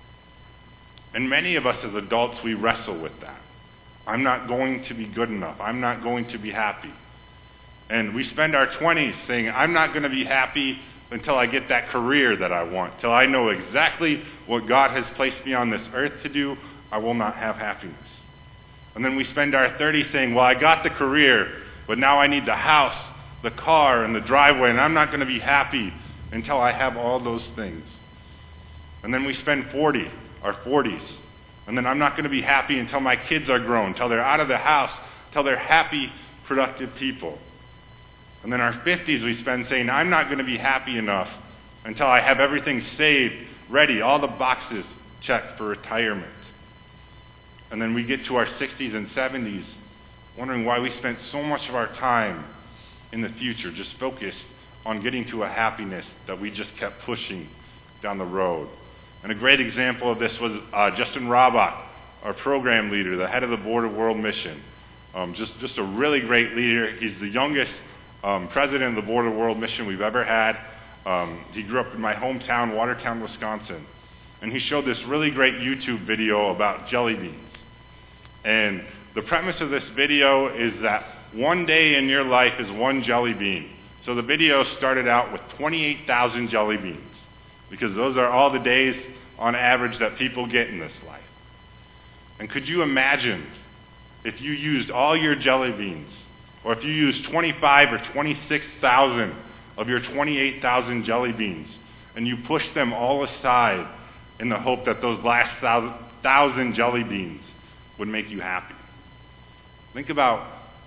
And many of us as adults, we wrestle with that. I'm not going to be good enough. I'm not going to be happy. And we spend our 20s saying, I'm not going to be happy until I get that career that I want, till I know exactly what God has placed me on this earth to do. I will not have happiness. And then we spend our 30s saying, well, I got the career, but now I need the house, the car, and the driveway, and I'm not going to be happy until I have all those things. And then we spend our 40s, and then I'm not going to be happy until my kids are grown, until they're out of the house, until they're happy, productive people. And then our 50s we spend saying, I'm not going to be happy enough until I have everything saved, ready, all the boxes checked for retirement. And then we get to our 60s and 70s, wondering why we spent so much of our time in the future just focused on getting to a happiness that we just kept pushing down the road. And a great example of this was Justin Robach, our program leader, the head of the Board of World Mission. Just a really great leader. He's the youngest president of the Board of World Mission we've ever had. He grew up in my hometown, Watertown, Wisconsin. And he showed this really great YouTube video about jelly beans. And the premise of this video is that one day in your life is one jelly bean. So the video started out with 28,000 jelly beans, because those are all the days on average that people get in this life. And could you imagine if you used all your jelly beans, or if you used 25 or 26,000 of your 28,000 jelly beans, and you pushed them all aside in the hope that those last 1,000 jelly beans would make you happy? Think about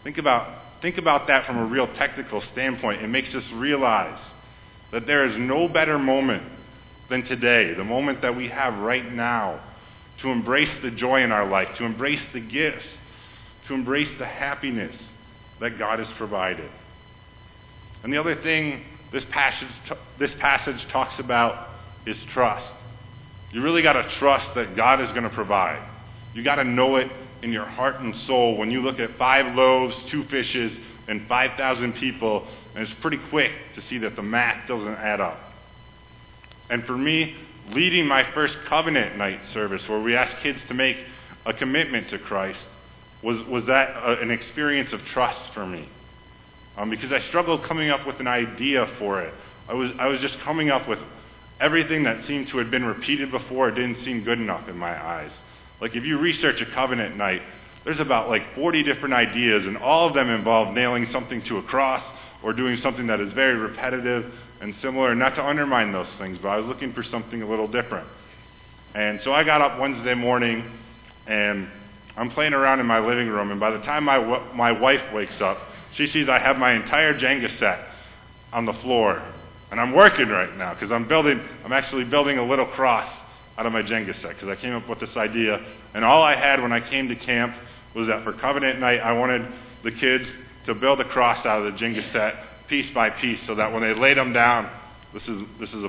that from a real technical standpoint. It makes us realize that there is no better moment than today, the moment that we have right now, to embrace the joy in our life, to embrace the gifts, to embrace the happiness that God has provided. And the other thing this passage talks about is trust. You really got to trust that God is going to provide. You got to know it in your heart and soul when you look at 5 loaves, 2 fishes, and 5,000 people, and it's pretty quick to see that the math doesn't add up. And for me, leading my first covenant night service where we asked kids to make a commitment to Christ was that an experience of trust for me. Because I struggled coming up with an idea for it. I was just coming up with everything that seemed to have been repeated before. It didn't seem good enough in my eyes. Like if you research a covenant night, there's about 40 different ideas, and all of them involve nailing something to a cross or doing something that is very repetitive and similar. Not to undermine those things, but I was looking for something a little different. And so I got up Wednesday morning, and I'm playing around in my living room, and by the time my wife wakes up, she sees I have my entire Jenga set on the floor. And I'm working right now because I'm actually building a little cross out of my Jenga set, because I came up with this idea. And all I had when I came to camp was that for covenant night, I wanted the kids to build a cross out of the Jenga set piece by piece, so that when they laid them down, this is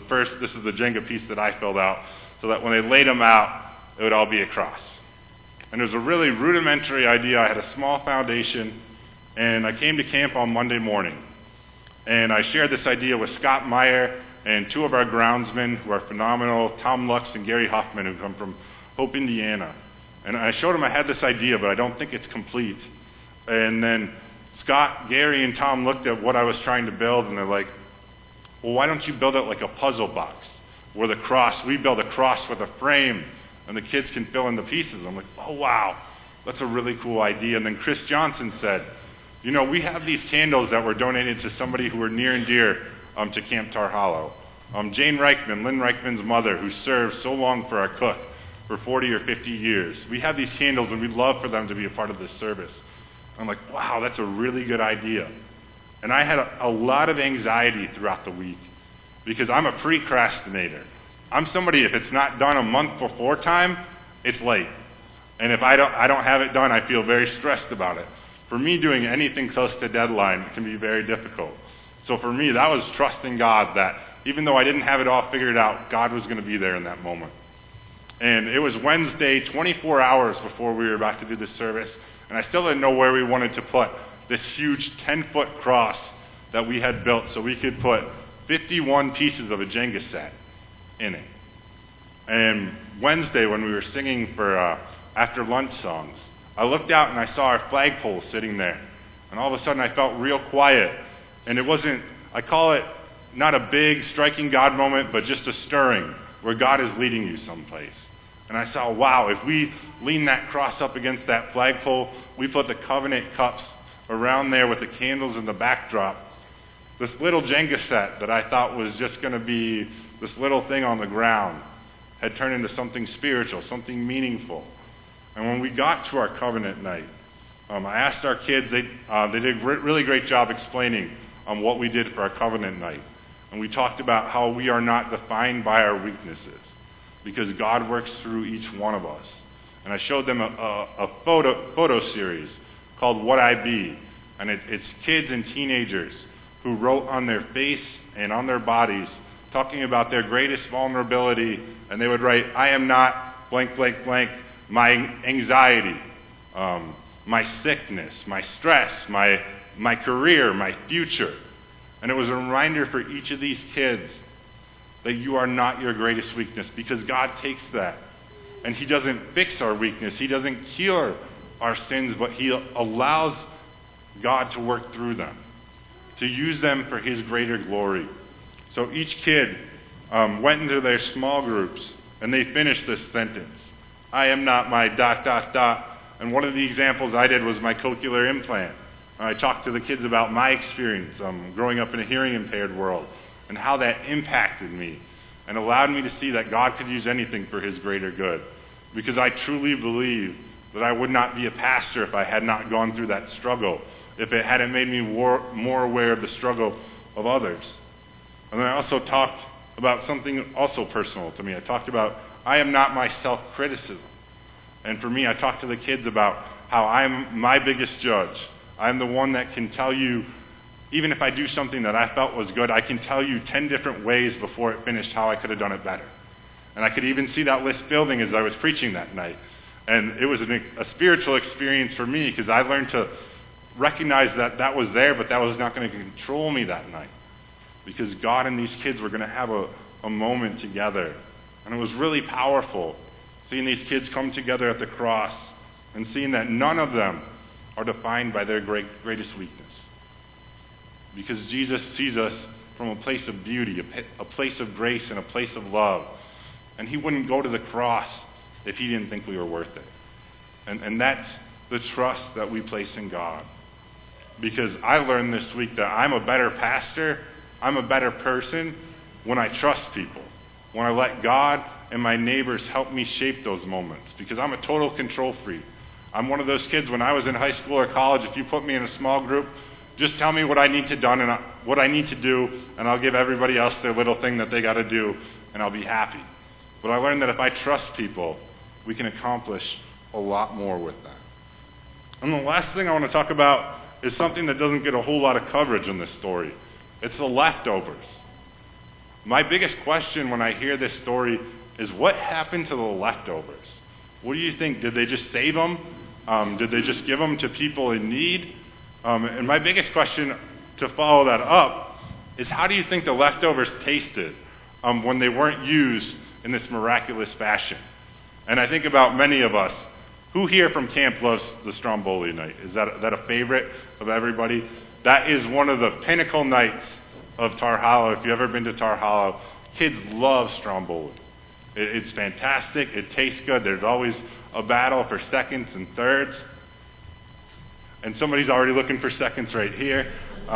the Jenga piece that I filled out, so that when they laid them out, it would all be a cross. And it was a really rudimentary idea. I had a small foundation, and I came to camp on Monday morning. And I shared this idea with Scott Meyer and 2 of our groundsmen who are phenomenal, Tom Lux and Gary Huffman, who come from Hope, Indiana. And I showed them I had this idea, but I don't think it's complete. And then Scott, Gary, and Tom looked at what I was trying to build, and they're like, well, why don't you build it like a puzzle box, where we build a cross with a frame, and the kids can fill in the pieces. I'm like, oh, wow, that's a really cool idea. And then Chris Johnson said, we have these candles that were donated to somebody who were near and dear to Camp Tar Hollow. Jane Reichman, Lynn Reichman's mother, who served so long for our cook for 40 or 50 years. We have these candles, and we'd love for them to be a part of this service. I'm like, wow, that's a really good idea. And I had a lot of anxiety throughout the week, because I'm a procrastinator. I'm somebody, if it's not done a month before time, it's late. And if I don't have it done, I feel very stressed about it. For me, doing anything close to deadline can be very difficult. So for me, that was trusting God that even though I didn't have it all figured out, God was going to be there in that moment. And it was Wednesday, 24 hours before we were about to do this service, and I still didn't know where we wanted to put this huge 10-foot cross that we had built so we could put 51 pieces of a Jenga set in it. And Wednesday, when we were singing for after lunch songs, I looked out and I saw our flagpole sitting there. And all of a sudden I felt real quiet. And it wasn't, I call it not a big striking God moment, but just a stirring where God is leading you someplace. And I saw, wow, if we lean that cross up against that flagpole, we put the covenant cups around there with the candles in the backdrop, this little Jenga set that I thought was just going to be this little thing on the ground had turned into something spiritual, something meaningful. And when we got to our covenant night, I asked our kids, they did a really great job explaining what we did for our covenant night. And we talked about how we are not defined by our weaknesses, because God works through each one of us. And I showed them a photo series called What I Be. And it's kids and teenagers who wrote on their face and on their bodies, talking about their greatest vulnerability. And they would write, I am not blank, blank, blank, my anxiety, my sickness, my stress, my career, my future. And it was a reminder for each of these kids that you are not your greatest weakness, because God takes that and he doesn't fix our weakness. He doesn't cure our sins, but he allows God to work through them, to use them for his greater glory. So each kid went into their small groups and they finished this sentence. I am not my ... And one of the examples I did was my cochlear implant. I talked to the kids about my experience growing up in a hearing impaired world and how that impacted me and allowed me to see that God could use anything for his greater good. Because I truly believe that I would not be a pastor if I had not gone through that struggle, if it hadn't made me more aware of the struggle of others. And then I also talked about something also personal to me. I talked about I am not my self-criticism. And for me, I talked to the kids about how I'm my biggest judge. I'm the one that can tell you, even if I do something that I felt was good, I can tell you 10 different ways before it finished how I could have done it better. And I could even see that list building as I was preaching that night. And it was a spiritual experience for me, because I learned to recognize that that was there, but that was not going to control me that night. Because God and these kids were going to have a moment together. And it was really powerful, seeing these kids come together at the cross and seeing that none of them are defined by their greatest weakness. Because Jesus sees us from a place of beauty, a place of grace, and a place of love. And he wouldn't go to the cross if he didn't think we were worth it. And that's the trust that we place in God. Because I learned this week that I'm a better pastor, I'm a better person when I trust people. When I let God and my neighbors help me shape those moments. Because I'm a total control freak. I'm one of those kids, when I was in high school or college, if you put me in a small group, just tell me what I need to do, and I'll give everybody else their little thing that they got to do, and I'll be happy. But I learned that if I trust people, we can accomplish a lot more with that. And the last thing I want to talk about is something that doesn't get a whole lot of coverage in this story. It's the leftovers. My biggest question when I hear this story is, what happened to the leftovers? What do you think? Did they just save them? Did they just give them to people in need? And my biggest question to follow that up is, how do you think the leftovers tasted when they weren't used in this miraculous fashion? And I think about many of us. Who here from camp loves the Stromboli night? Is that a favorite of everybody? That is one of the pinnacle nights of Tar Hollow. If you've ever been to Tar Hollow, kids love Stromboli. It's fantastic. It tastes good. There's always a battle for seconds and thirds. And somebody's already looking for seconds right here.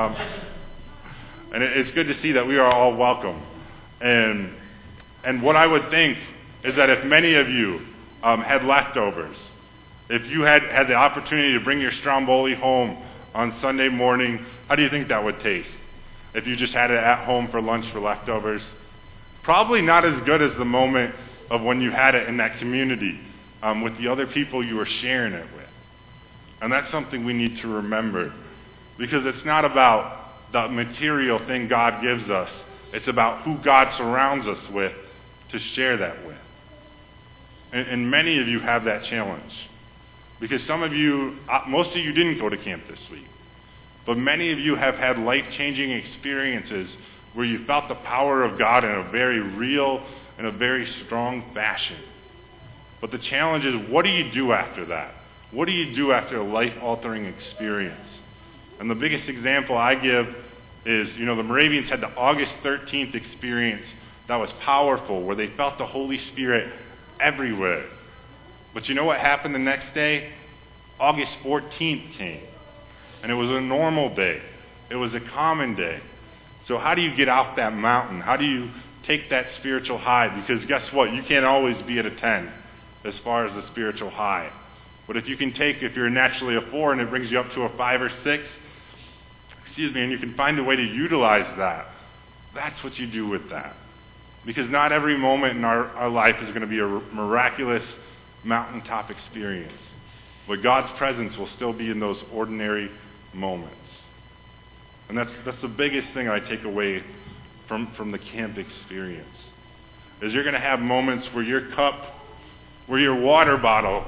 And it's good to see that we are all welcome. And what I would think is that if many of you had leftovers, if you had the opportunity to bring your Stromboli home on Sunday morning, how do you think that would taste? If you just had it at home for lunch for leftovers? Probably not as good as the moment of when you had it in that community with the other people you were sharing it with. And that's something we need to remember, because it's not about the material thing God gives us. It's about who God surrounds us with to share that with. And many of you have that challenge, because some of you, most of you didn't go to camp this week, but many of you have had life-changing experiences where you felt the power of God in a very real and a very strong fashion. But the challenge is, what do you do after that? What do you do after a life-altering experience? And the biggest example I give is, the Moravians had the August 13th experience that was powerful, where they felt the Holy Spirit everywhere. But you know what happened the next day? August 14th came. And it was a normal day. It was a common day. So how do you get off that mountain? How do you take that spiritual high? Because guess what? You can't always be at a 10 as far as the spiritual high. But if you're naturally a 4 and it brings you up to a 5 or 6, and you can find a way to utilize that, that's what you do with that. Because not every moment in our life is going to be a miraculous mountaintop experience. But God's presence will still be in those ordinary moments. And that's the biggest thing I take away from the camp experience. Is you're going to have moments where your water bottle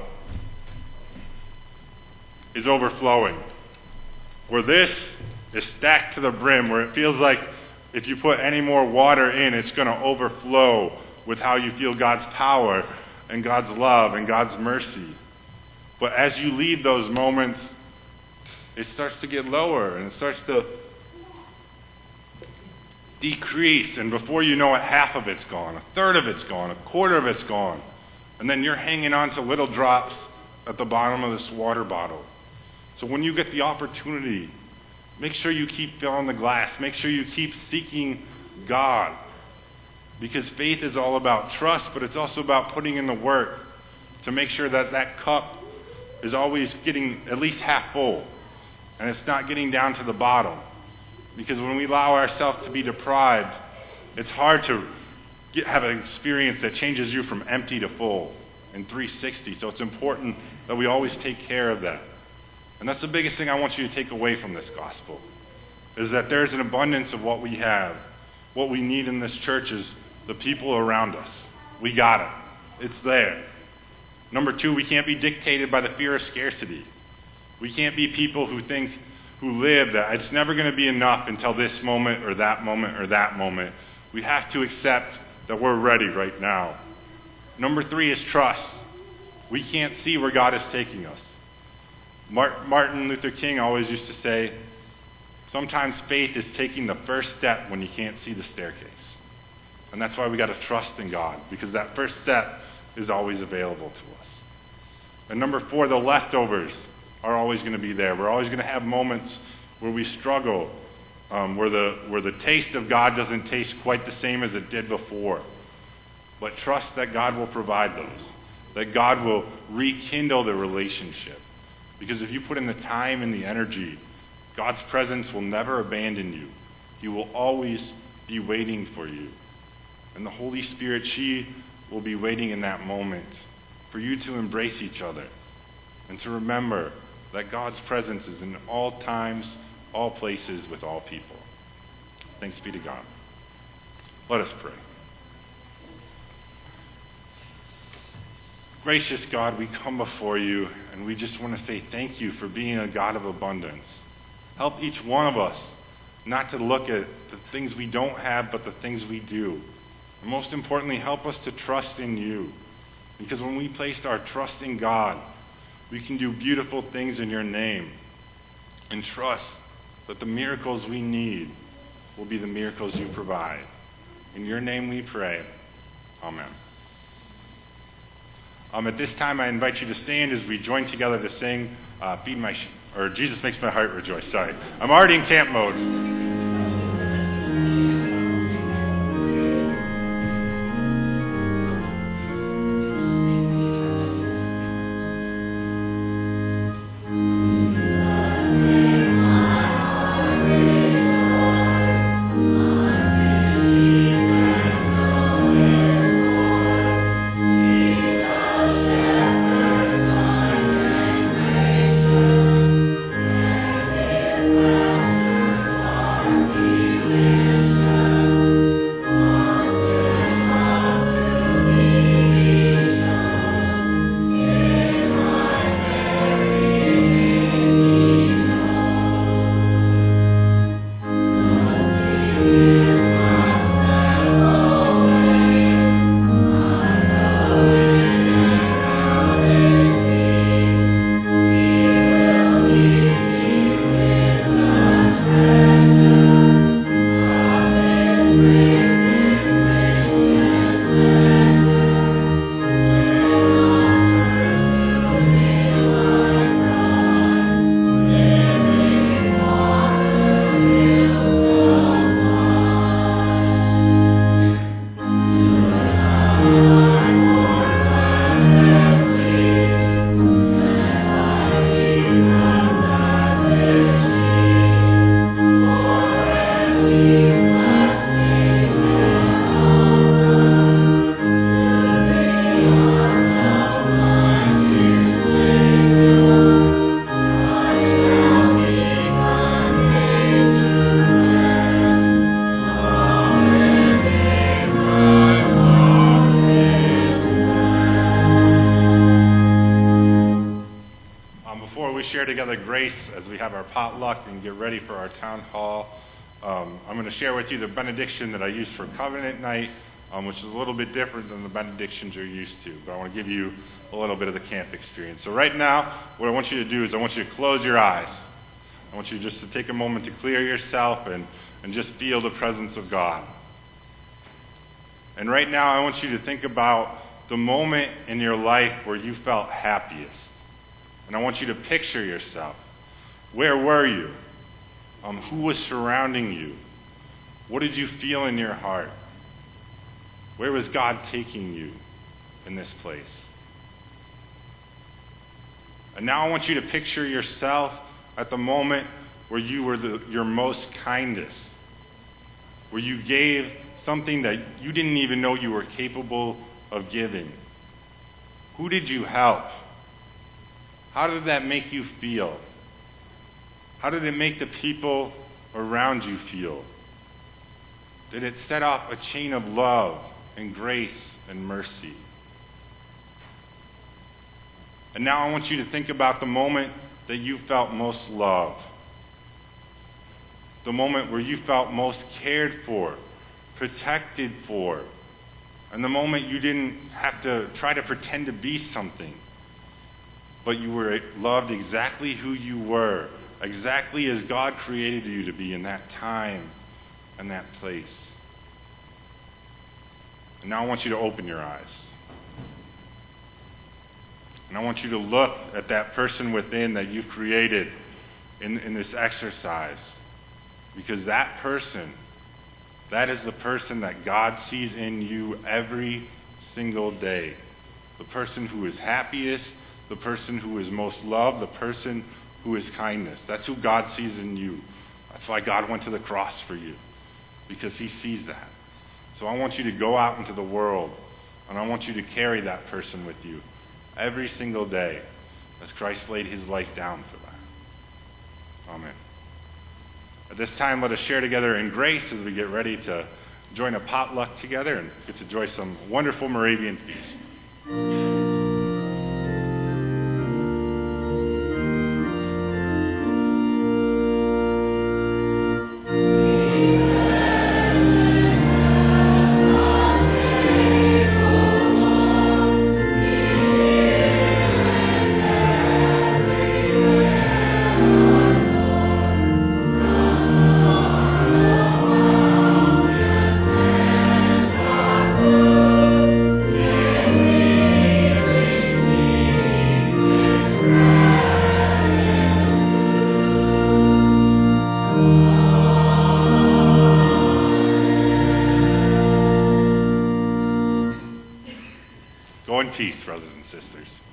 is overflowing. Where this is stacked to the brim, where it feels like if you put any more water in, it's going to overflow with how you feel God's power and God's love and God's mercy. But as you leave those moments, it starts to get lower and it starts to decrease. And before you know it, half of it's gone, a third of it's gone, a quarter of it's gone. And then you're hanging on to little drops at the bottom of this water bottle. So when you get the opportunity, make sure you keep filling the glass. Make sure you keep seeking God. Because faith is all about trust, but it's also about putting in the work to make sure that that cup is always getting at least half full. And it's not getting down to the bottom. Because when we allow ourselves to be deprived, it's hard to have an experience that changes you from empty to full in 360. So it's important that we always take care of that. And that's the biggest thing I want you to take away from this gospel, is that there's an abundance of what we have. What we need in this church is the people around us. We got it. It's there. Number 2, we can't be dictated by the fear of scarcity. We can't be people who live that it's never going to be enough until this moment or that moment or that moment. We have to accept that we're ready right now. Number 3 is trust. We can't see where God is taking us. Martin Luther King always used to say, sometimes faith is taking the first step when you can't see the staircase. And that's why we got to trust in God, because that first step is always available to us. And number 4, the leftovers are always going to be there. We're always going to have moments where we struggle, where the taste of God doesn't taste quite the same as it did before. But trust that God will provide those, that God will rekindle the relationship. Because if you put in the time and the energy, God's presence will never abandon you. He will always be waiting for you. And the Holy Spirit, she will be waiting in that moment for you to embrace each other and to remember that God's presence is in all times, all places, with all people. Thanks be to God. Let us pray. Gracious God, we come before you and we just want to say thank you for being a God of abundance. Help each one of us not to look at the things we don't have, but the things we do. And most importantly, help us to trust in you. Because when we place our trust in God, we can do beautiful things in your name. And trust that the miracles we need will be the miracles you provide. In your name we pray. Amen. At this time, I invite you to stand as we join together to sing Jesus Makes My Heart Rejoice. Sorry. I'm already in camp mode. Master, potluck and get ready for our town hall, I'm going to share with you the benediction that I used for covenant night, which is a little bit different than the benedictions you're used to. But I want to give you a little bit of the camp experience. So right now, what I want you to do is I want you to close your eyes. I want you just to take a moment to clear yourself and just feel the presence of God. And right now, I want you to think about the moment in your life where you felt happiest. And I want you to picture yourself. Where were you? Who was surrounding you? What did you feel in your heart? Where was God taking you in this place? And now I want you to picture yourself at the moment where you were your most kindest, where you gave something that you didn't even know you were capable of giving. Who did you help? How did that make you feel? How did it make the people around you feel? Did it set off a chain of love and grace and mercy? And now I want you to think about the moment that you felt most loved. The moment where you felt most cared for, protected for. And the moment you didn't have to try to pretend to be something, but you were loved exactly who you were, exactly as God created you to be in that time and that place. And now I want you to open your eyes. And I want you to look at that person within that you created in this exercise. Because that person, that is the person that God sees in you every single day. The person who is happiest, the person who is most loved, the person who is kindness. That's who God sees in you. That's why God went to the cross for you, because he sees that. So I want you to go out into the world, and I want you to carry that person with you every single day as Christ laid his life down for that. Amen. At this time, let us share together in grace as we get ready to join a potluck together and get to enjoy some wonderful Moravian feast. Go in peace, brothers and sisters.